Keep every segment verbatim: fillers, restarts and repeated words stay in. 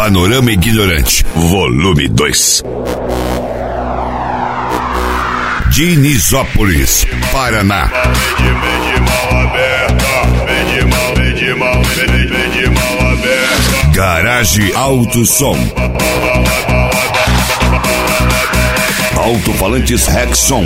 Panorama Ignorante, volume dois. Dinisópolis, Paraná. Garage Alto Som. Alto-falantes Rexon.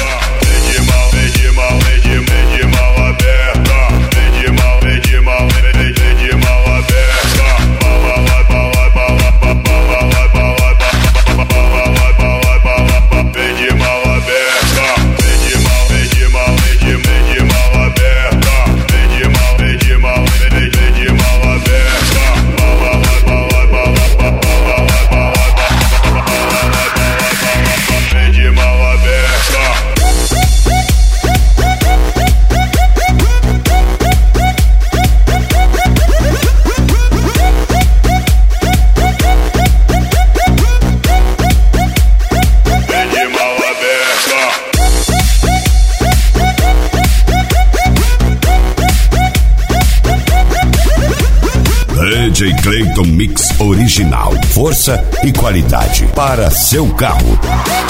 D J Clayton Mix original, força e qualidade para seu carro.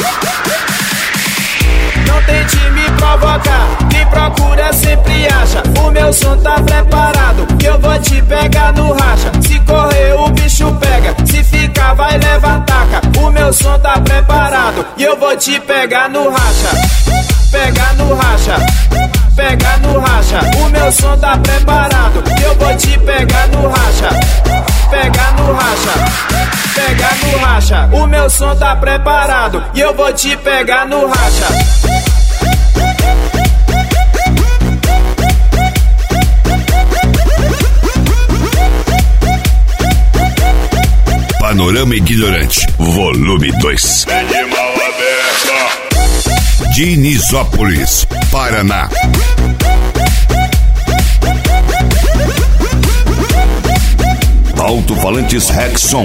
Não tente me provocar, quem procura sempre acha. O meu som tá preparado, que eu vou te pegar no racha. Se correr o bicho pega, se ficar vai levar taca. O meu som tá preparado, e eu vou te pegar no racha. Pegar no racha, pegar no racha. O meu som tá preparado, e eu vou te pegar no racha. Pegar no racha, pegar no racha. O meu som tá preparado, e eu vou te pegar no racha. Panorama Ignorante, volume dois. Dinisópolis, Paraná. Alto-falantes Rexon.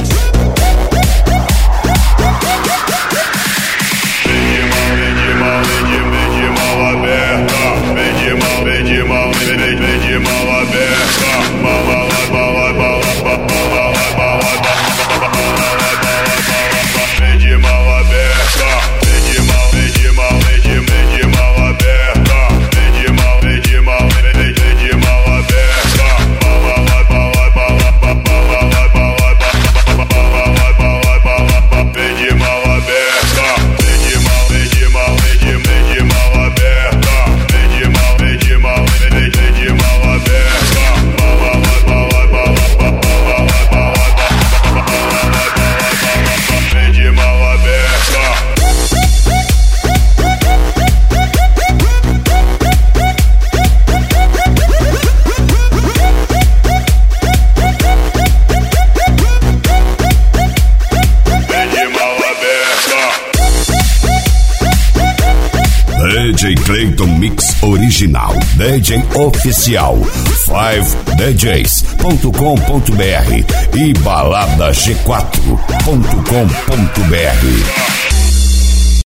D J Clayton Mix original, D J oficial, cinco d js ponto com ponto b r e balada g quatro ponto com ponto b r.